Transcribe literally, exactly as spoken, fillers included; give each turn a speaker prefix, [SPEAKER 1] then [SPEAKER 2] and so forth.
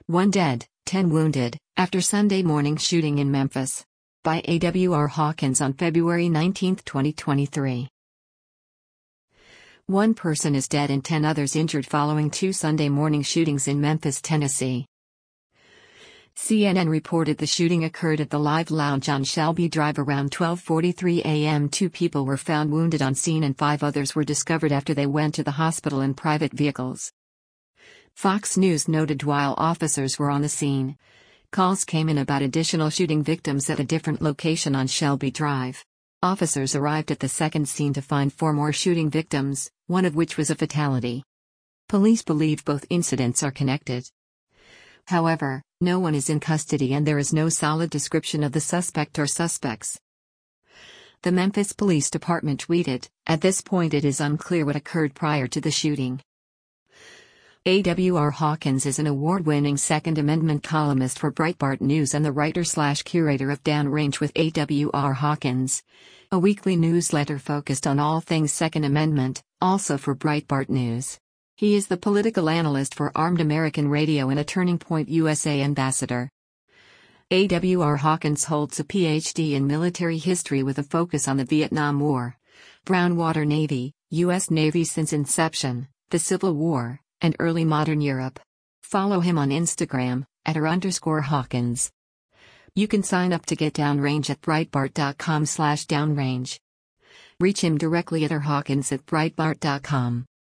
[SPEAKER 1] One dead, ten wounded, after Sunday morning shooting in Memphis. By A W R Hawkins on February nineteenth, twenty twenty-three. One person is dead and ten others injured following two Sunday morning shootings in Memphis, Tennessee. C N N reported the shooting occurred at the Live Lounge on Shelby Drive around twelve forty-three a m Two people were found wounded on scene and five others were discovered after they went to the hospital in private vehicles. Fox News noted while officers were on the scene, calls came in about additional shooting victims at a different location on Shelby Drive. Officers arrived at the second scene to find four more shooting victims, one of which was a fatality. Police believe both incidents are connected. However, no one is in custody and there is no solid description of the suspect or suspects. The Memphis Police Department tweeted, "At this point it is unclear what occurred prior to the shooting." A W R Hawkins is an award-winning Second Amendment columnist for Breitbart News and the writer-slash-curator of Downrange with A W R Hawkins, a weekly newsletter focused on all things Second Amendment, also for Breitbart News. He is the political analyst for Armed American Radio and a Turning Point U S A ambassador. A W R Hawkins holds a P H D in military history with a focus on the Vietnam War, Brownwater Navy, U S Navy since inception, the Civil War, and early modern Europe. Follow him on Instagram, at r underscore Hawkins. You can sign up to get Downrange at breitbart dot com slash downrange. Reach him directly at r hawkins at breitbart dot com.